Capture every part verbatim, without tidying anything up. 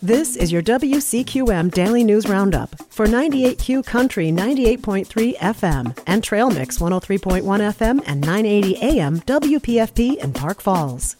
This is your W C Q M Daily News Roundup for ninety-eight Q Country ninety-eight point three F M and Trail Mix one oh three point one F M and nine eighty A M W P F P in Park Falls.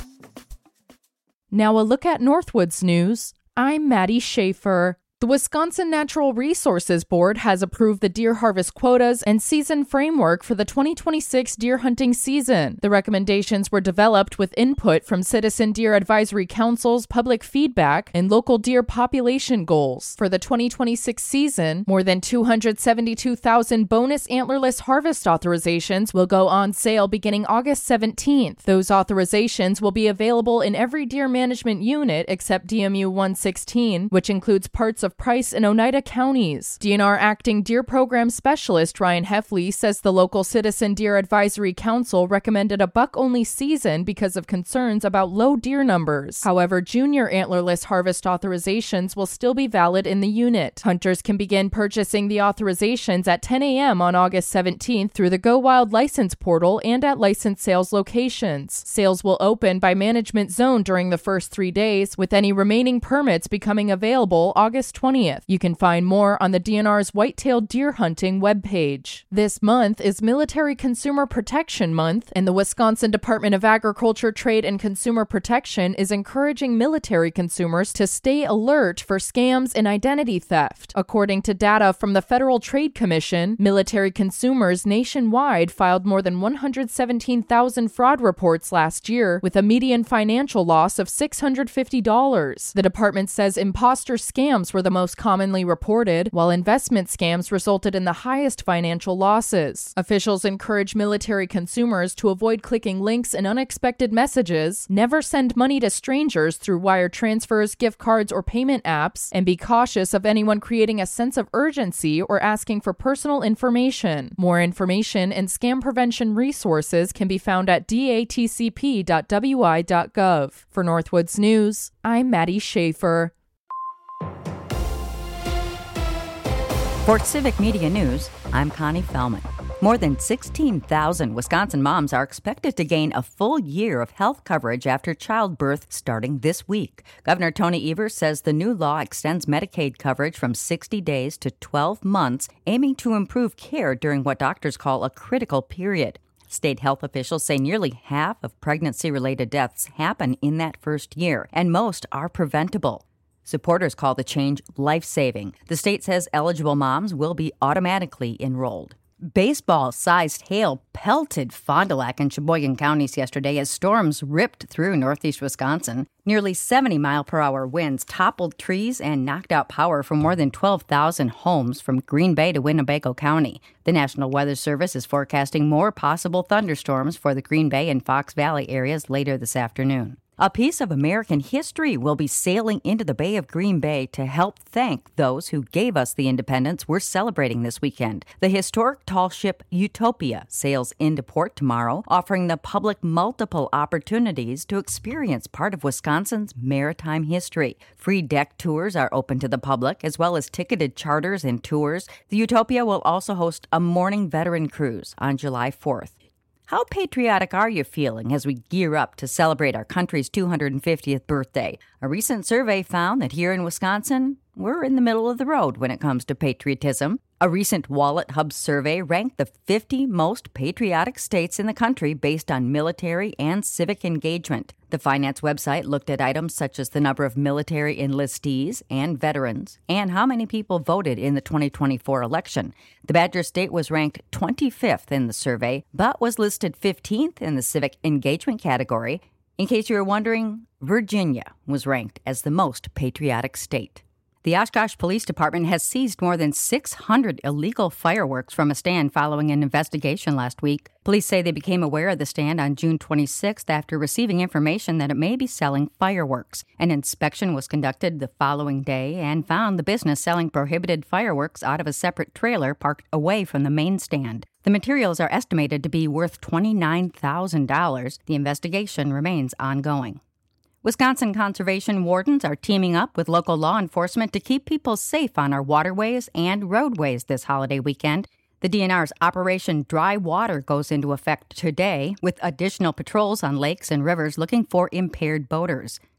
Now a look at Northwoods news. I'm Maddie Schaefer. The Wisconsin Natural Resources Board has approved the deer harvest quotas and season framework for the twenty twenty-six deer hunting season. The recommendations were developed with input from Citizen Deer Advisory Council's public feedback and local deer population goals. For the twenty twenty-six season, more than two hundred seventy-two thousand bonus antlerless harvest authorizations will go on sale beginning August seventeenth. Those authorizations will be available in every deer management unit except D M U one sixteen, which includes parts of Price and Oneida counties. D N R Acting Deer Program Specialist Ryan Heffley says the local Citizen Deer Advisory Council recommended a buck-only season because of concerns about low deer numbers. However, junior antlerless harvest authorizations will still be valid in the unit. Hunters can begin purchasing the authorizations at ten a.m. on August seventeenth through the Go Wild license portal and at licensed sales locations. Sales will open by management zone during the first three days, with any remaining permits becoming available August twentieth. You can find more on the D N R's White-tailed Deer Hunting webpage. This month is Military Consumer Protection Month, and the Wisconsin Department of Agriculture, Trade, and Consumer Protection is encouraging military consumers to stay alert for scams and identity theft. According to data from the Federal Trade Commission, military consumers nationwide filed more than one hundred seventeen thousand fraud reports last year, with a median financial loss of six hundred fifty dollars. The department says imposter scams were the most commonly reported, while investment scams resulted in the highest financial losses. Officials encourage military consumers to avoid clicking links and unexpected messages, never send money to strangers through wire transfers, gift cards, or payment apps, and be cautious of anyone creating a sense of urgency or asking for personal information. More information and scam prevention resources can be found at d a t c p dot w i dot gov. For Northwoods News, I'm Maddie Schaefer. For Civic Media News, I'm Connie Fellman. More than sixteen thousand Wisconsin moms are expected to gain a full year of health coverage after childbirth starting this week. Governor Tony Evers says the new law extends Medicaid coverage from sixty days to twelve months, aiming to improve care during what doctors call a critical period. State health officials say nearly half of pregnancy-related deaths happen in that first year, and most are preventable. Supporters call the change life-saving. The state says eligible moms will be automatically enrolled. Baseball-sized hail pelted Fond du Lac and Sheboygan counties yesterday as storms ripped through northeast Wisconsin. Nearly seventy mile per hour winds toppled trees and knocked out power for more than twelve thousand homes from Green Bay to Winnebago County. The National Weather Service is forecasting more possible thunderstorms for the Green Bay and Fox Valley areas later this afternoon. A piece of American history will be sailing into the Bay of Green Bay to help thank those who gave us the independence we're celebrating this weekend. The historic tall ship Utopia sails into port tomorrow, offering the public multiple opportunities to experience part of Wisconsin's maritime history. Free deck tours are open to the public, as well as ticketed charters and tours. The Utopia will also host a morning veteran cruise on July fourth. How patriotic are you feeling as we gear up to celebrate our country's two hundred fiftieth birthday? A recent survey found that here in Wisconsin, we're in the middle of the road when it comes to patriotism. A recent Wallet Hub survey ranked the fifty most patriotic states in the country based on military and civic engagement. The finance website looked at items such as the number of military enlistees and veterans, and how many people voted in the twenty twenty-four election. The Badger State was ranked twenty-fifth in the survey, but was listed fifteenth in the civic engagement category. In case you were wondering, Virginia was ranked as the most patriotic state. The Oshkosh Police Department has seized more than six hundred illegal fireworks from a stand following an investigation last week. Police say they became aware of the stand on June twenty-sixth after receiving information that it may be selling fireworks. An inspection was conducted the following day and found the business selling prohibited fireworks out of a separate trailer parked away from the main stand. The materials are estimated to be worth twenty-nine thousand dollars. The investigation remains ongoing. Wisconsin conservation wardens are teaming up with local law enforcement to keep people safe on our waterways and roadways this holiday weekend. The D N R's Operation Dry Water goes into effect today, with additional patrols on lakes and rivers looking for impaired boaters.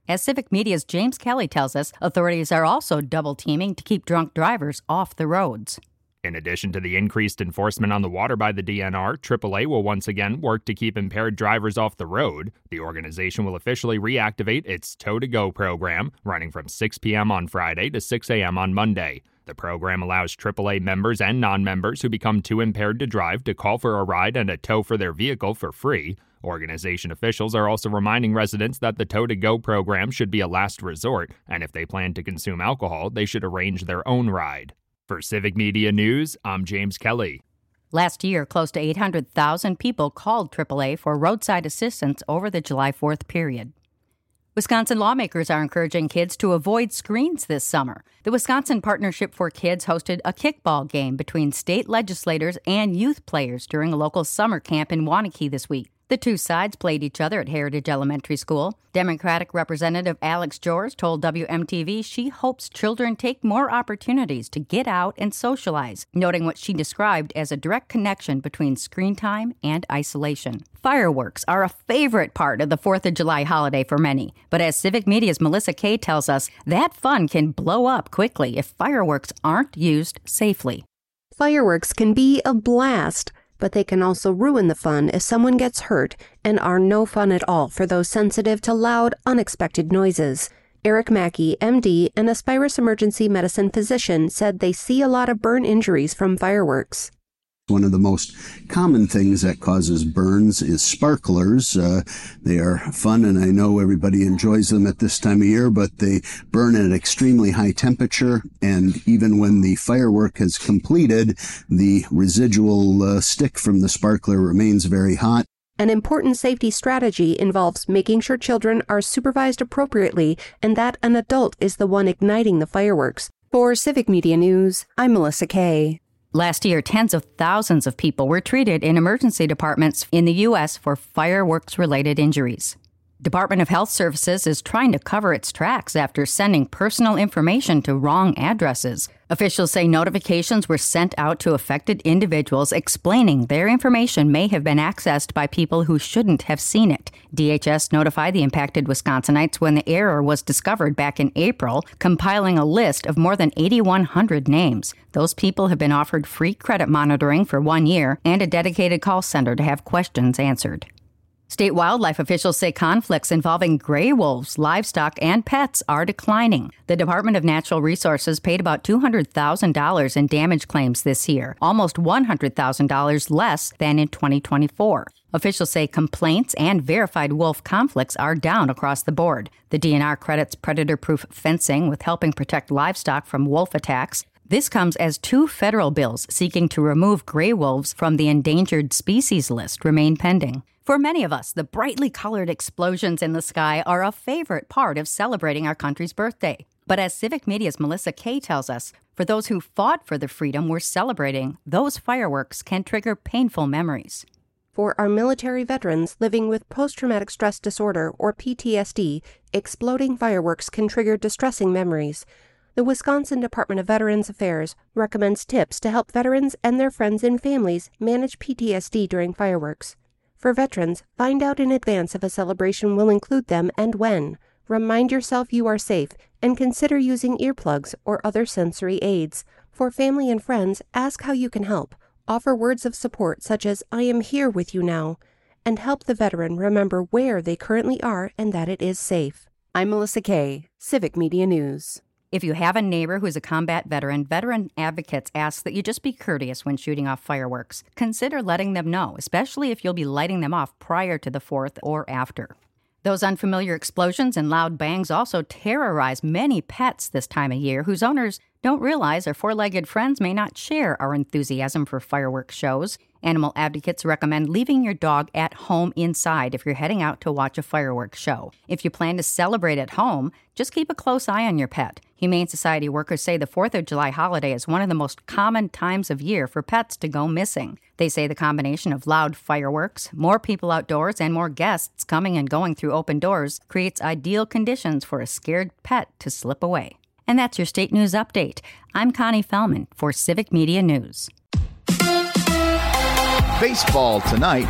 As Civic Media's James Kelly tells us, authorities are also double teaming to keep drunk drivers off the roads. In addition to the increased enforcement on the water by the D N R, triple A will once again work to keep impaired drivers off the road. The organization will officially reactivate its Tow to Go program, running from six p.m. on Friday to six a.m. on Monday. The program allows triple A members and non-members who become too impaired to drive to call for a ride and a tow for their vehicle for free. Organization officials are also reminding residents that the Tow to Go program should be a last resort, and if they plan to consume alcohol, they should arrange their own ride. For Civic Media News, I'm James Kelly. Last year, close to eight hundred thousand people called triple A for roadside assistance over the July fourth period. Wisconsin lawmakers are encouraging kids to avoid screens this summer. The Wisconsin Partnership for Kids hosted a kickball game between state legislators and youth players during a local summer camp in Waunakee this week. The two sides played each other at Heritage Elementary School. Democratic Representative Alex Jors told W M T V she hopes children take more opportunities to get out and socialize, noting what she described as a direct connection between screen time and isolation. Fireworks are a favorite part of the fourth of July holiday for many, but as Civic Media's Melissa Kay tells us, that fun can blow up quickly if fireworks aren't used safely. Fireworks can be a blast, but they can also ruin the fun if someone gets hurt and are no fun at all for those sensitive to loud, unexpected noises. Eric Mackey, M D, an Aspirus emergency medicine physician, said they see a lot of burn injuries from fireworks. One of the most common things that causes burns is sparklers. Uh, they are fun, and I know everybody enjoys them at this time of year, but they burn at an extremely high temperature, and even when the firework has completed, the residual uh, stick from the sparkler remains very hot. An important safety strategy involves making sure children are supervised appropriately and that an adult is the one igniting the fireworks. For Civic Media News, I'm Melissa Kay. Last year, tens of thousands of people were treated in emergency departments in the U S for fireworks-related injuries. Department of Health Services is trying to cover its tracks after sending personal information to wrong addresses. Officials say notifications were sent out to affected individuals explaining their information may have been accessed by people who shouldn't have seen it. D H S notified the impacted Wisconsinites when the error was discovered back in April, compiling a list of more than eighty-one hundred names. Those people have been offered free credit monitoring for one year and a dedicated call center to have questions answered. State wildlife officials say conflicts involving gray wolves, livestock, and pets are declining. The Department of Natural Resources paid about two hundred thousand dollars in damage claims this year, almost one hundred thousand dollars less than in twenty twenty-four. Officials say complaints and verified wolf conflicts are down across the board. The D N R credits predator-proof fencing with helping protect livestock from wolf attacks. This comes as two federal bills seeking to remove gray wolves from the endangered species list remain pending. For many of us, the brightly colored explosions in the sky are a favorite part of celebrating our country's birthday. But as Civic Media's Melissa Kay tells us, for those who fought for the freedom we're celebrating, those fireworks can trigger painful memories. For our military veterans living with post-traumatic stress disorder, or P T S D, exploding fireworks can trigger distressing memories. The Wisconsin Department of Veterans Affairs recommends tips to help veterans and their friends and families manage P T S D during fireworks. For veterans, find out in advance if a celebration will include them and when. Remind yourself you are safe and consider using earplugs or other sensory aids. For family and friends, ask how you can help. Offer words of support such as, "I am here with you now," and help the veteran remember where they currently are and that it is safe. I'm Melissa Kay, Civic Media News. If you have a neighbor who's a combat veteran, veteran advocates ask that you just be courteous when shooting off fireworks. Consider letting them know, especially if you'll be lighting them off prior to the fourth or after. Those unfamiliar explosions and loud bangs also terrorize many pets this time of year whose owners don't realize their four-legged friends may not share our enthusiasm for fireworks shows. Animal advocates recommend leaving your dog at home inside if you're heading out to watch a fireworks show. If you plan to celebrate at home, just keep a close eye on your pet. Humane Society workers say the fourth of July holiday is one of the most common times of year for pets to go missing. They say the combination of loud fireworks, more people outdoors, and more guests coming and going through open doors creates ideal conditions for a scared pet to slip away. And that's your State News Update. I'm Connie Fellman for Civic Media News. Baseball tonight by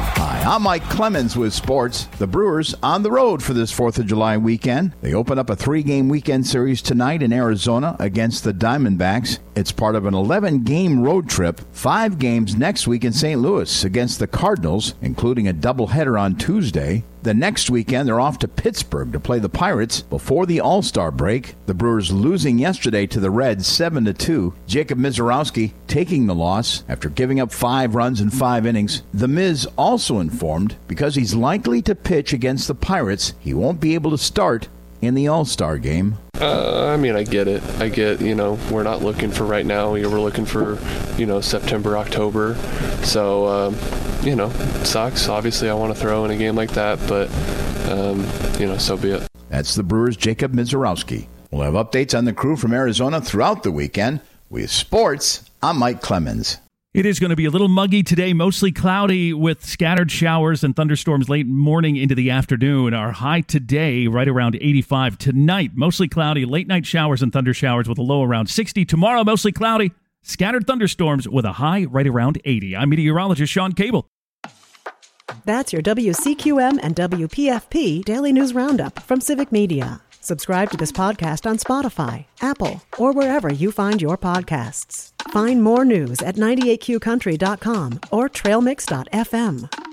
I'm Mike Clemens with sports. The Brewers on the road for this fourth of July weekend. They open up a three-game weekend series tonight in Arizona against the Diamondbacks. It's part of an eleven-game road trip, five games next week in Saint Louis against the Cardinals, including a doubleheader on Tuesday. The next weekend, they're off to Pittsburgh to play the Pirates before the All-Star break. The Brewers losing yesterday to the Reds seven to two. Jacob Misiorowski taking the loss after giving up five runs in five innings. The Miz also informed because he's likely to pitch against the Pirates, he won't be able to start in the All-Star game. Uh, I mean, I get it. I get, you know, we're not looking for right now. We're looking for, you know, September, October. So, um, you know, it sucks. Obviously, I want to throw in a game like that, but, um, you know, so be it. That's the Brewers' Jacob Misiorowski. We'll have updates on the crew from Arizona throughout the weekend. With sports, I'm Mike Clemens. It is going to be a little muggy today, mostly cloudy with scattered showers and thunderstorms late morning into the afternoon. Our high today, right around eighty-five. Tonight, mostly cloudy, late night showers and thunder showers with a low around sixty. Tomorrow, mostly cloudy, scattered thunderstorms with a high right around eighty. I'm meteorologist Sean Cable. That's your W C Q M and W P F P Daily News Roundup from Civic Media. Subscribe to this podcast on Spotify, Apple, or wherever you find your podcasts. Find more news at ninety-eight Q country dot com or trail mix dot f m.